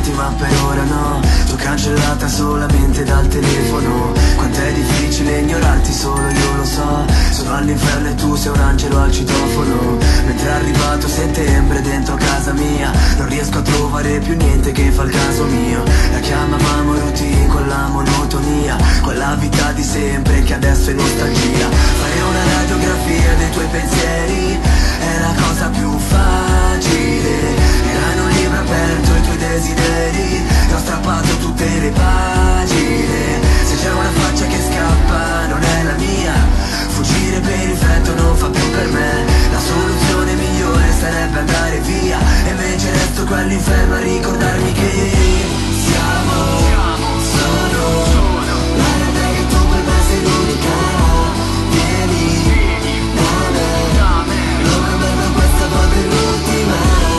ma per ora no. T'ho cancellata solamente dal telefono. Quant'è difficile ignorarti, solo io lo so. Sono all'inferno e tu sei un angelo al citofono. Mentre è arrivato settembre dentro casa mia, non riesco a trovare più niente che fa il caso mio. La chiamavamo routine, quella monotonia, quella vita di sempre che adesso è nostalgia. Fare una radiografia dei tuoi pensieri è la cosa più facile. Era in un libro aperto i tuoi desideri, ti ho strappato tutte le pagine. Se c'è una faccia che scappa non è la mia, fuggire per il freddo non fa più per me. La soluzione migliore sarebbe andare via, e invece resto qua all'inferno a ricordarmi che siamo solo. La realtà è che tu per me sei l'unica. Vieni da me, lo prometto questa volta è l'ultima.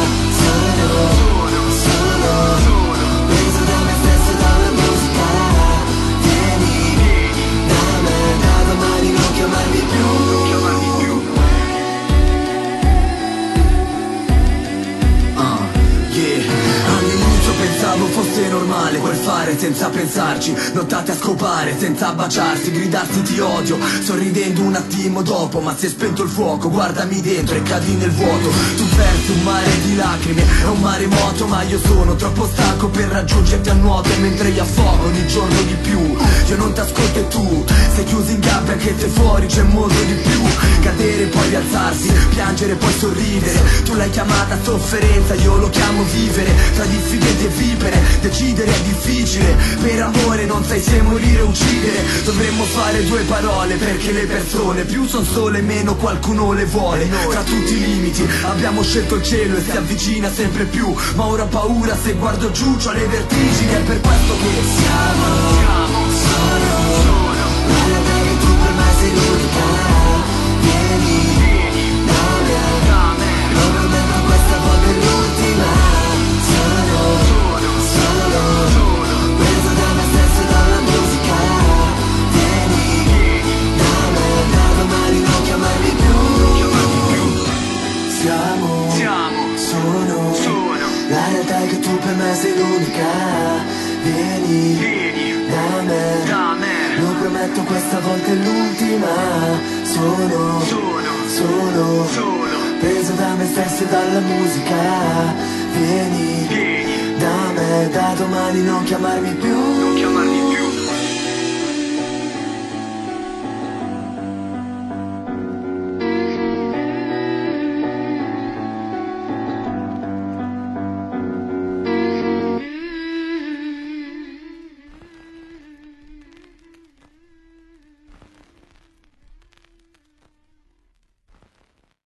Solo, preso da me stesso e dalla musica. Vieni da me, da domani non chiamarmi più. All'inizio pensavo fosse normale quel fare senza pensarci, nottate a scopare senza baciarsi, gridarsi ti odio, sorridendo un attimo dopo, ma si è spento il fuoco, guardami dentro e cadi nel vuoto. Tu versi un mare di lacrime, è un maremoto, ma io sono troppo stanco per raggiungerti a nuoto, e mentre io affogo ogni giorno di più. Io non t'ascolto e tu sei chiuso in gabbia, anche te fuori c'è molto di più. Cadere poi rialzarsi, piangere poi sorridere, tu l'hai chiamata sofferenza, io lo chiamo vivere. Tra diffidenti e vipere, decidere è difficile, per amore non sai se morire o uccidere. Dovremmo fare due parole perché le persone più son sole, meno qualcuno le vuole. Tra tutti i limiti abbiamo scelto il cielo e si avvicina sempre più, ma ora ho paura se guardo giù, c'ho le vertigini, è per questo che siamo solo. La realtà è che tu per me sei l'unica. Vieni da me, lo prometto questa volta è l'ultima. Solo, preso da me stesso e dalla musica. Vieni da me, da domani non chiamarmi più. Sono, la realtà è che tu per me sei l'unica. Vieni da me, lo prometto questa volta è l'ultima. Sono, preso da me stesso e dalla musica. Vieni da me, da domani non chiamarmi più.